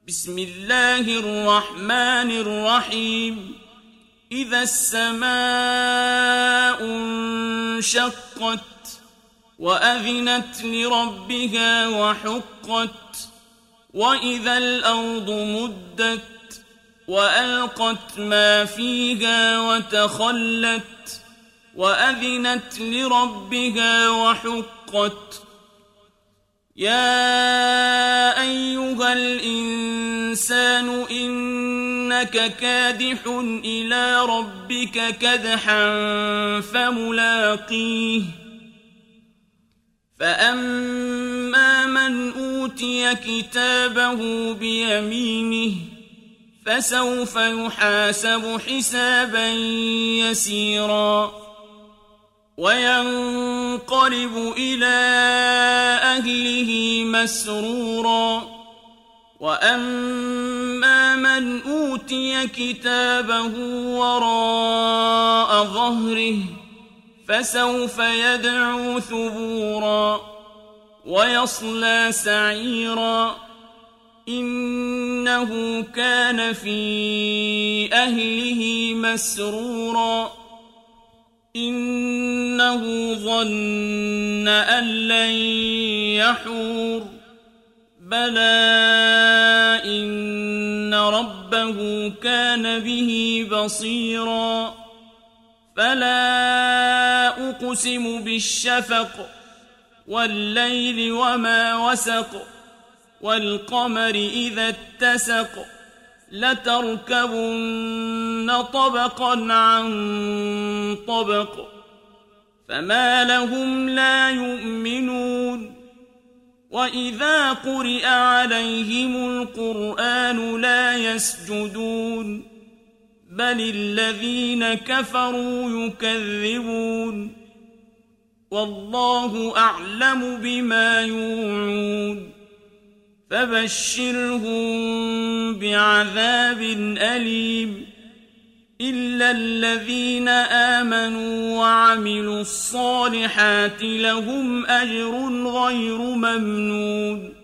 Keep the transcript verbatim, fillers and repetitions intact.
بسم الله الرحمن الرحيم إذا السماء انشقت وأذنت لربها وحقت وإذا الأرض مدت وألقت ما فيها وتخلت وأذنت لربها وحقت يا أيها الإنسان إنك كادح إلى ربك كدحا فملاقيه فأما من أوتي كتابه بيمينه فسوف يحاسب حسابا يسيرا وينقلب إلى أهله مسرورا وأما من أوتي كتابه وراء ظهره فسوف يدعو ثبورا ويصلى سعيرا إنه كان في أهله مسرورا إنه ظن أن لن يحور بلى إن ربه كان به بصيرا فلا أقسم بالشفق والليل وما وسق والقمر إذا اتسق لتركبن طبقا عن طبق فما لهم لا يؤمنون وإذا قرئ عليهم القرآن لا يسجدون بل الذين كفروا يكذبون والله أعلم بما يوعون فبشرهم بعذاب أليم إلا الذين آمنوا وعملوا الصالحات لهم أجر غير ممنون